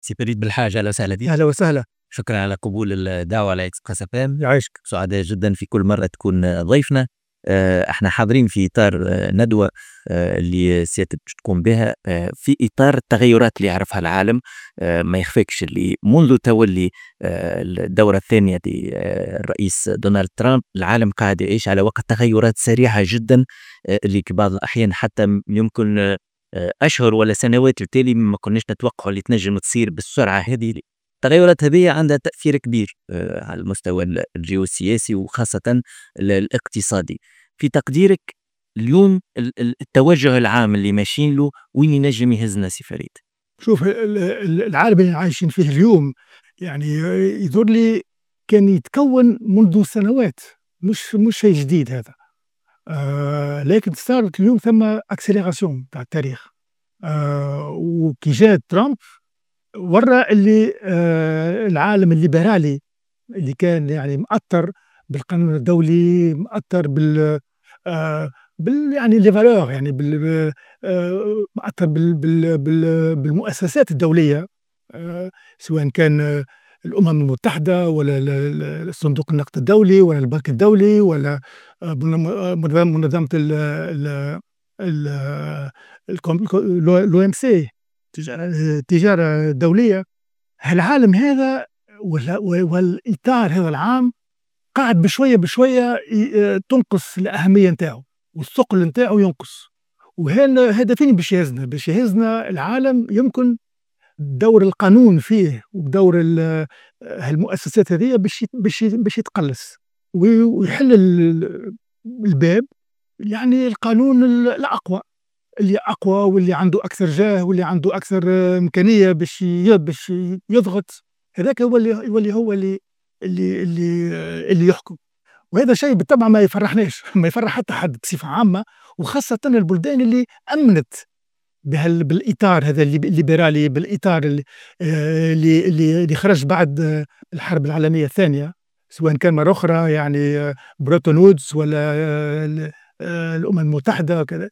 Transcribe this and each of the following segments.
سي فريد بالحاج، أهلا وسهلا بك. أهلا وسهلا. شكرا على قبول الدعوة على إكسبريس اف ام. يعيشك. سعداء جدا في كل مرة تكون ضيفنا. احنا حاضرين في إطار ندوة اللي سيادتك تقوم بها في إطار التغيرات اللي يعرفها العالم. ما يخفيكش اللي منذ تولي الدورة الثانية للرئيس دونالد ترامب العالم قاعد يعيش على وقت تغيرات سريعة جدا، اللي في بعض الأحيان حتى يمكن أشهر ولا سنوات التالي ما كناش نتوقع اللي تنجم تصير بالسرعة هذه. التغيرات هذه عندها تأثير كبير على المستوى الجيوسياسي وخاصة الاقتصادي. في تقديرك اليوم التوجه العام اللي ماشيين له وين ينجم يهزنا سي فريد؟ شوف، العالم اللي عايشين فيه اليوم يعني يظهر لي كان يتكون منذ سنوات، مش شيء جديد هذا. لكن صارت اليوم ثم اكسليراسيون تاع التاريخ. وكي جاء ترامب ورى اللي العالم الليبرالي اللي كان يعني مأثر بالقانون الدولي، مأثر يعني لي فالور، يعني مأثر بالمؤسسات الدولية، سواء كان الأمم المتحدة ولا صندوق النقد الدولي ولا البنك الدولي ولا منظمة الOMC، التجارة الدولية. العالم هذا والإطار هذا العام قاعد بشوية بشوية تنقص الأهمية نتاعو والثقل نتاعو ينقص. وهذا فين باش يهزنا العالم؟ يمكن دور القانون فيه ودور المؤسسات هذه باش يتقلص ويحل الباب. يعني القانون الأقوى، اللي أقوى واللي عنده أكثر جاه واللي عنده أكثر إمكانية باش يضغط، هذاك هو اللي يحكم. وهذا شيء بالطبع ما يفرحناش، ما يفرح حتى حد بصفة عامة، وخاصة البلدان اللي أمنت بالإطار هذا الليبرالي، بالإطار اللي خرج بعد الحرب العالمية الثانية، سواء كان مرة أخرى يعني بروتون وودز ولا الأمم المتحدة وكذا.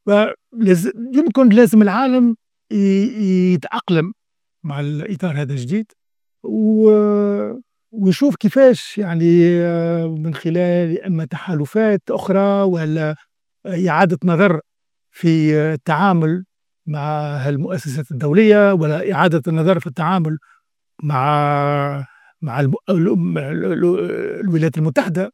لازم العالم يتأقلم مع الإطار هذا الجديد ويشوف كيفاش يعني من خلال إما تحالفات أخرى ولا إعادة نظر في التعامل مع المؤسسات الدولية، ولا إعادة النظر في التعامل مع الولايات المتحدة.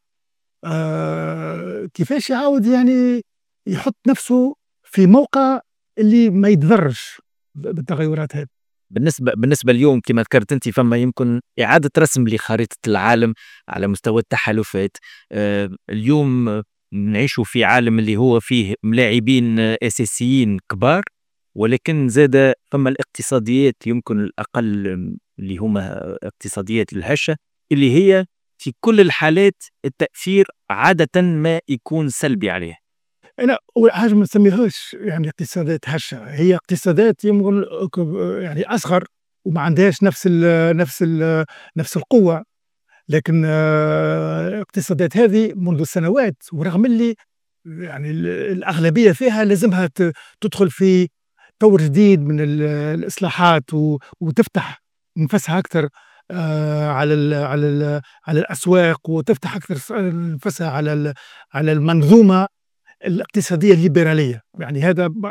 كيفاش يعاود يعني يحط نفسه في موقع اللي ما يتضرش بالتغيرات هذه. بالنسبة اليوم كما ذكرت أنت فما يمكن إعادة رسم لخريطة العالم على مستوى التحالفات. اليوم نعيشوا في عالم اللي هو فيه ملاعبين أساسيين كبار، ولكن زاد فما الاقتصاديات يمكن الأقل اللي هما اقتصاديات الهشة، اللي هي في كل الحالات التأثير عادة ما يكون سلبي عليه. أنا أول حاجة ما نسميهاش يعني اقتصادات هشة، هي اقتصادات يمكن يعني أصغر وما عندهاش نفس القوة. لكن الاقتصادات هذه منذ سنوات، ورغم اللي يعني الأغلبية فيها لازمها تدخل في طور جديد من الإصلاحات وتفتح نفسها أكثر على الأسواق، وتفتح أكثر نفسها على المنظومة الاقتصادية الليبرالية. يعني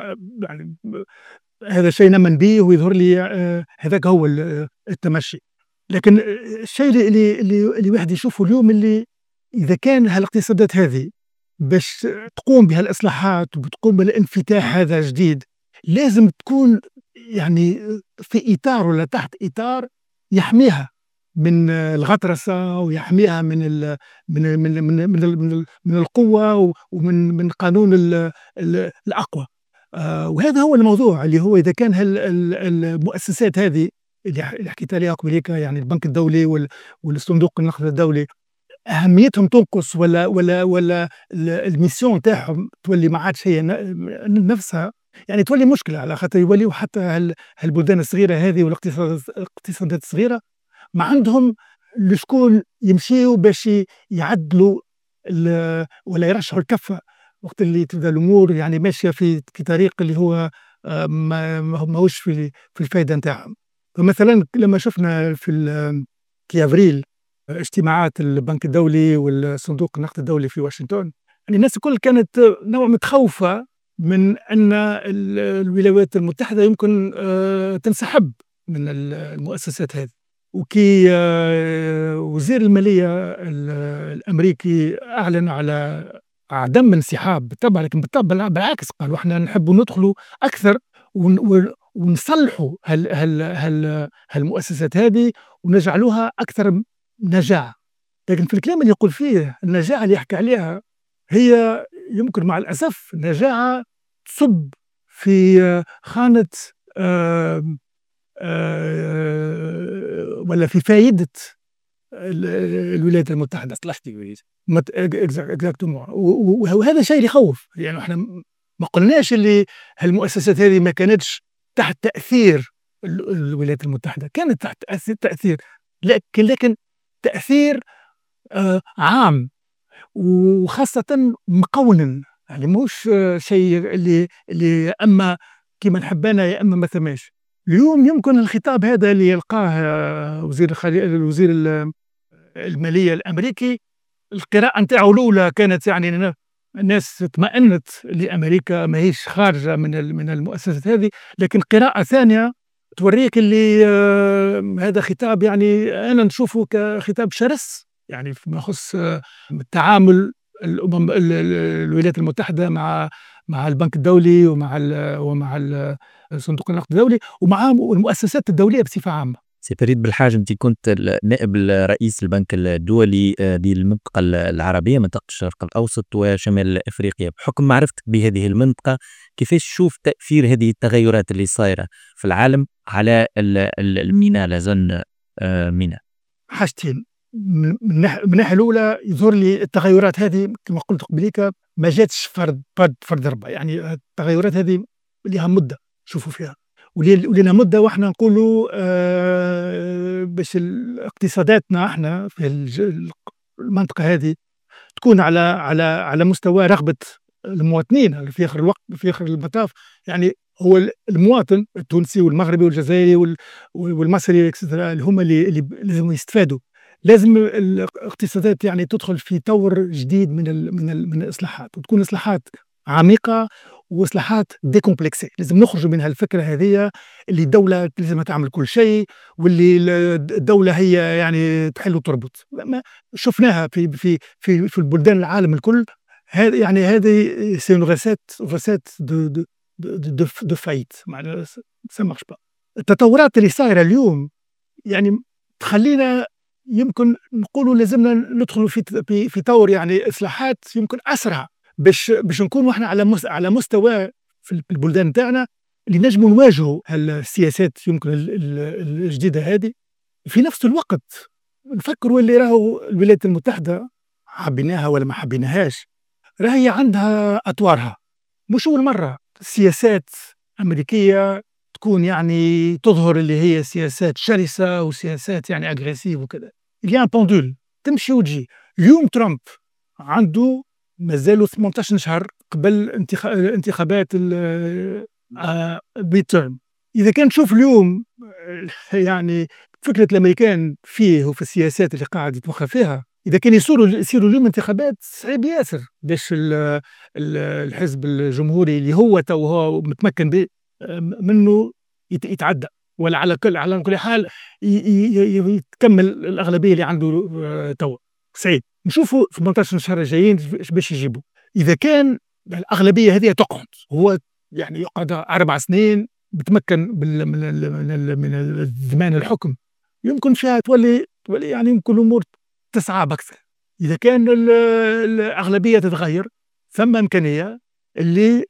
هذا شيء نمن به ويظهر لي هذاك هو التمشي. لكن الشيء اللي واحد يشوفه اليوم، اللي إذا كان هالاقتصادات هذه باش تقوم بها الإصلاحات وبتقوم بالانفتاح هذا الجديد، لازم تكون يعني في إطار ولا تحت إطار يحميها من الغطرسة، ويحميها من القوة ومن قانون الأقوى. وهذا هو الموضوع، اللي هو إذا كان المؤسسات هذه اللي حكيت عليها قبل، يعني البنك الدولي والصندوق النقد الدولي، أهميتهم تنقص ولا الميسيون تاعهم تولي ما عادش هي نفسها، يعني تولي مشكلة، على خاطر يوليوا حتى هالبلدان الصغيرة هذه والاقتصادات الصغيرة ما عندهم لشكون يمشيوا باش يعدلوا ولا يرشحوا الكفة وقت اللي تبدا الأمور يعني ماشية في طريق اللي هو ماهوش في الفائدة نتاعهم. فمثلا لما شفنا في ابريل اجتماعات البنك الدولي والصندوق النقد الدولي في واشنطن، يعني الناس الكل كانت نوع متخوفه من ان الولايات المتحده يمكن تنسحب من المؤسسات هذه. وكي وزير الماليه الامريكي اعلن على عدم انسحاب بالطبع، لكن بالطبع بالعكس قالوا احنا نحب ندخلوا اكثر ونصلحوا هالمؤسسات هذه ونجعلوها اكثر نجاعه. لكن في الكلام اللي يقول فيه النجاعه اللي يحكي عليها هي يمكن مع الاسف نجاعه تصب في خانه ولا في فائده الولايات المتحده، مصلحتي اكزاكتومون. وهذا شيء يخوف. يعني احنا ما قلناش اللي هالمؤسسات هذه ما كانتش تحت تاثير الولايات المتحده، كانت تحت تاثير، لكن تاثير عام وخاصه مقونن، يعني مش شيء اللي اما كما نحبنا يا اما ما ثماش. اليوم يمكن الخطاب هذا اللي يلقاه وزير الماليه الامريكي، القراءه نتاعو الاولى كانت يعني الناس اطمأنت لامريكا ما هيش خارجه من المؤسسات هذه، لكن قراءه ثانيه توريك اللي هذا خطاب يعني انا نشوفه كخطاب شرس، يعني فيما يخص التعامل الولايات المتحده مع البنك الدولي ومع صندوق النقد الدولي ومع المؤسسات الدوليه بصفه عامه. سي فريد بالحاج، انت كنت نائب رئيس البنك الدولي للمنطقه العربيه، منطقه الشرق الاوسط وشمال افريقيا. بحكم معرفتك بهذه المنطقه، كيفاش تشوف تاثير هذه التغيرات اللي صايره في العالم على الميناء لازون ميناء؟ حاجتين. من الناحيه الاولى يظهر لي التغيرات هذه كما قلت قبليك ما جاتش فرد ضربه، يعني التغيرات هذه لها مده شوفوا فيها، ولنا مده واحنا نقولوا باش اقتصاداتنا احنا في المنطقه هذه تكون على مستوى رغبه المواطنين في اخر الوقت، في اخر المطاف. يعني هو المواطن التونسي والمغربي والجزائري والمصري اللي هم اللي لازم يستفادوا. لازم الاقتصادات يعني تدخل في طور جديد من الاصلاحات، وتكون اصلاحات عميقه واصلاحات ديكومبلكسي. لازم نخرجوا من هالفكره هذه اللي الدوله لازم تعمل كل شيء، واللي الدوله هي يعني تحل وتربط. شفناها في البلدان العالم الكل. هذه سي اون ريسيت دو فايت، معناها سا مارش با. التطورات اللي صايره اليوم يعني تخلينا يمكن نقولوا لازمنا ندخلوا في طور يعني اصلاحات يمكن اسرع باش نكونوا احنا على مستوى في البلدان نتاعنا اللي نجموا نواجهوا هالسياسات يمكن الجديده هذه. في نفس الوقت نفكروا اللي راهو الولايات المتحده حبيناها ولا ما حبيناهاش راهي عندها اطوارها. مش اول مره سياسات امريكيه تكون يعني تظهر اللي هي سياسات شرسه وسياسات يعني اغريسيف وكذا. اليان بوندول تمشي وتجي. اليوم ترامب عنده مازالوا 18 شهر قبل انتخابات الميدتيرم. اذا كان تشوف اليوم يعني فكره الامريكان فيه وفي السياسات اللي قاعد يتوخى فيها، اذا كان يصيروا اليوم انتخابات صعيب ياسر باش الحزب الجمهوري اللي هو متمكن منه يتعدى، ولا على كل حال يتكمل الاغلبيه اللي عنده توا. سعيد نشوفوا في 18 شهر الجايين باش يجيبوا. اذا كان الاغلبيه هذه تقعد، هو يعني يقعد 4 سنين بتمكن من زمان الحكم، يمكن فيها تولي يعني يمكن الامور تصعب اكثر. اذا كان الاغلبيه تتغير ثم امكانيه اللي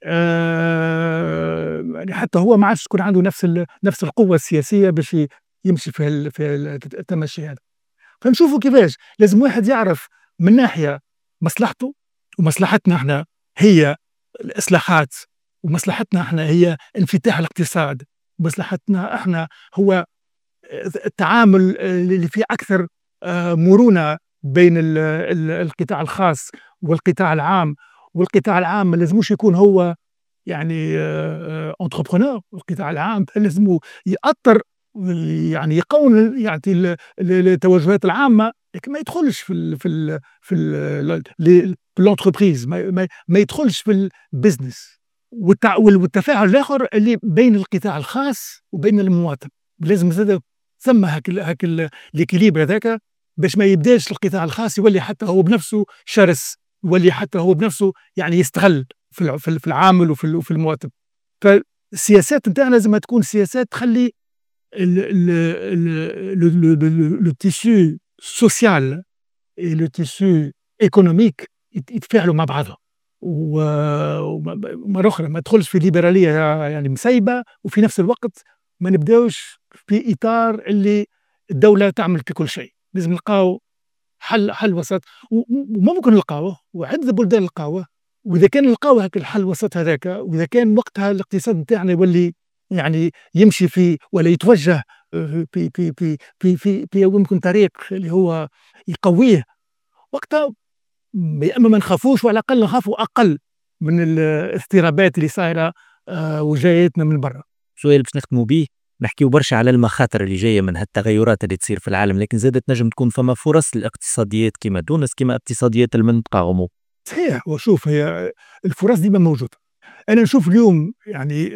يعني حتى هو ما عادش تكون عنده نفس القوه السياسيه باش يمشي في التمشي هذا. فنشوفوا كيفاش لازم واحد يعرف من ناحيه مصلحته، ومصلحتنا احنا هي الاصلاحات، ومصلحتنا احنا هي انفتاح الاقتصاد، ومصلحتنا احنا هو التعامل اللي فيه اكثر مرونه بين القطاع الخاص والقطاع العام. والقطاع العام ما لازموش يكون هو يعني انتربرونور. القطاع العام لازم يأطر يعني يقوم يعطي التوجهات العامة، لكن ما يدخلش في الانتربريز، ما يدخلش في البزنس. والتفاعل الاخر اللي بين القطاع الخاص وبين المواطن، لازم زاد ثم هاك الكيليبر هذاك، باش ما يبداش القطاع الخاص يولي حتى هو بنفسه شرس، يولي حتى هو بنفسه يعني يستغل في العامل وفي المواطن. فالسياسات نتاعنا لازم تكون سياسات تخلي لو تيسو سوسيال et le tissu économique يتفاعلوا مع بعضهم. ومرة أخرى ما تدخلش في ليبرالية يعني مسيبة، وفي نفس الوقت ما نبداوش في إطار اللي الدولة تعمل في كل شيء. لازم نلقاو حل وسط، وممكن نلقاوه، وعدة بلدان لقاوه. وإذا كان نلقاو هاك الحل الوسط هذاك، وإذا كان وقتها الاقتصاد نتاعنا يولي يعني يمشي في ولا يتوجه في يمكن طريق اللي هو يقويه، وقتها يا اما ما نخافوش، وعلى الاقل نخافوا اقل من الاضطرابات اللي صايره وجايتنا من برا. السؤال باش نختموا به، نحكيو برشا على المخاطر اللي جايه من هالتغيرات اللي تصير في العالم، لكن زادت نجم تكون فما فرص للاقتصاديات كما تونس، كما اقتصاديات المنطقه عموما. صحيح، وشوف هي الفرص ديما موجوده. انا نشوف اليوم يعني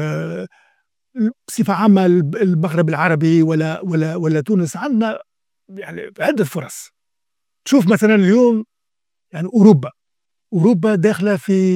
بصفه عامه المغرب العربي ولا تونس عندنا يعني عده فرص. تشوف مثلا اليوم يعني اوروبا داخله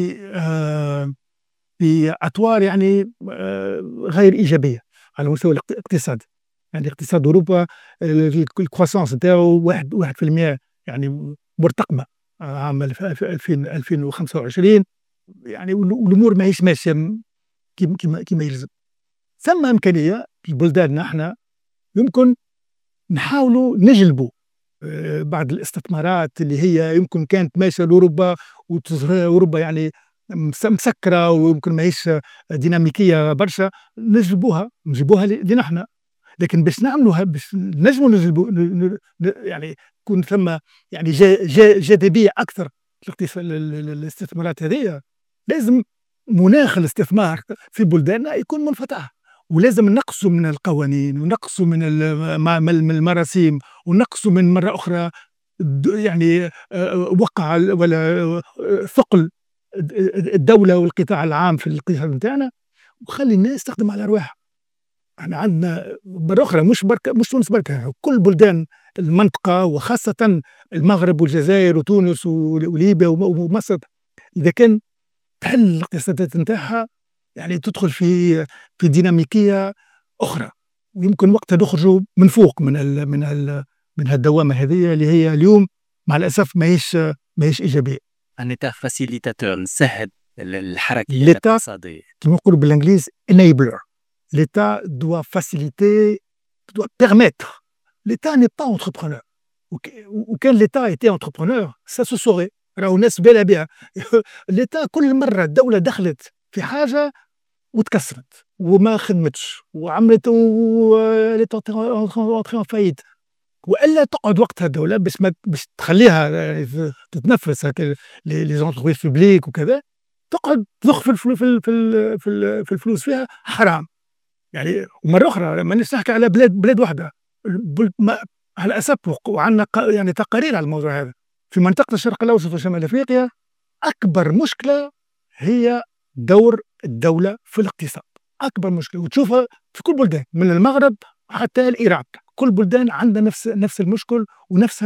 في اطوار يعني غير ايجابيه على مستوى الاقتصاد. يعني اقتصاد اوروبا الكرواسونس نتاعو 1% يعني مرتقمه عام 2025 يعني، والامور ماهيش ماشيه كما يلزم. ثم امكانيه في بلداننا احنا يمكن نحاولوا نجلبوا بعض الاستثمارات اللي هي يمكن كانت ماشيه لاوروبا، واوروبا يعني مسكره ويمكن ماهيش ديناميكيه برشا، نجيبوها لنحن. لكن باش نعملوها، باش نجموا نجلبوا يعني يكون ثم يعني جاذبيه اكثر الاستثمارات هذه، لازم مناخ الاستثمار في بلداننا يكون منفتح. ولازم نقصوا من القوانين، ونقصوا من المراسيم، ونقصوا من مرة أخرى يعني وقع ولا ثقل الدولة والقطاع العام في الاقتصاد نتاعنا، وخلي الناس تخدم على أرواحها. احنا عندنا مرة أخرى مش تونس بركة، كل بلدان المنطقة وخاصة المغرب والجزائر وتونس وليبيا ومصر، إذا كان تحل الاقتصادات نتاعها يعني تدخل في ديناميكيه اخرى، ويمكن وقتها نخرجوا من فوق من هالدوامه هذه اللي هي اليوم مع الاسف ماهيش ايجابيه. ان فاسيليتاتور، نسهل الحركه ليتا الاقتصاديه، كما يقولوا بالانجليز enabler. ليتا دوا فاسيليتي، دوا بيرميتر. ليتا ني با انتربرونور، وكان ليتا ايتي انتربرونور سا سو سوري، راهو الناس بالها بها. ليتا كل مره الدوله دخلت في حاجه وتكسرت وما خدمتش وعملت اونتري فايت، والا تقعد وقتها الدوله باش تخليها يعني تتنفس هكا لي زونتربريز بوبليك وكذا، تقعد تضخ في الفلوس فيها حرام يعني. ومره اخرى ما نحكي على بلاد واحده، على اسف وعندنا يعني تقارير على الموضوع هذا. في منطقه الشرق الاوسط وشمال افريقيا اكبر مشكله هي دور الدولة في الاقتصاد، أكبر مشكلة، وتشوفها في كل بلدان من المغرب حتى العراق. كل بلدان عندها نفس المشكل، ونفس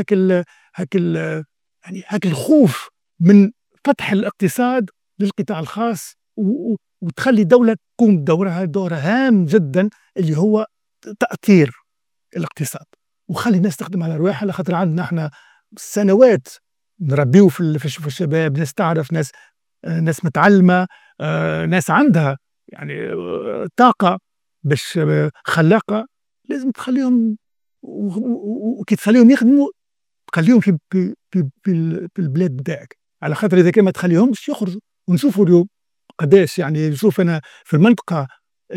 هاك الخوف من فتح الاقتصاد للقطاع الخاص، وتخلي الدولة تقوم دورها هام جدا اللي هو تأثير الاقتصاد، وخلي الناس تخدم على رواحها. على خاطر عندنا احنا سنوات نربيو في الشباب، ناس تعرف، ناس متعلمة، ناس عندها يعني طاقة باش خلاقة، لازم تخليهم، وكي تخليهم يخدموا تخليهم في البلاد بتاعك، على خاطر إذا كان ما تخليهمش يخرجوا. ونشوفوا اليوم قداش يعني، نشوف أنا في المنطقة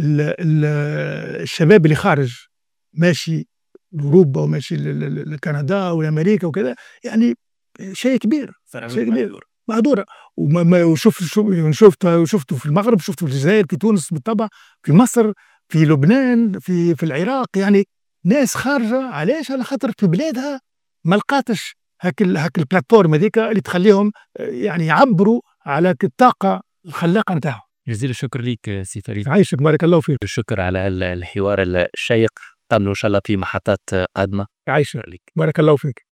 الشباب اللي خارج ماشي لأوروبا وماشي لكندا وأمريكا وكذا، يعني شيء كبير، مهدورة. وشفته في المغرب، شفته في الجزائر، في تونس بالطبع، في مصر، في لبنان، في العراق، يعني ناس خارجة علاش؟ على خاطر في بلادها ما لقاتش هاك البلاتفورم هذيك اللي تخليهم يعني يعبّروا على الطاقة الخلاقة نتاعهم. جزيل الشكر ليك سي فريد. يعيشك، بارك الله فيك. الشكر على الحوار الشيق. نتقابلوا إن شاء الله في محطات قادمة. يعيشك، ليك. بارك الله فيك.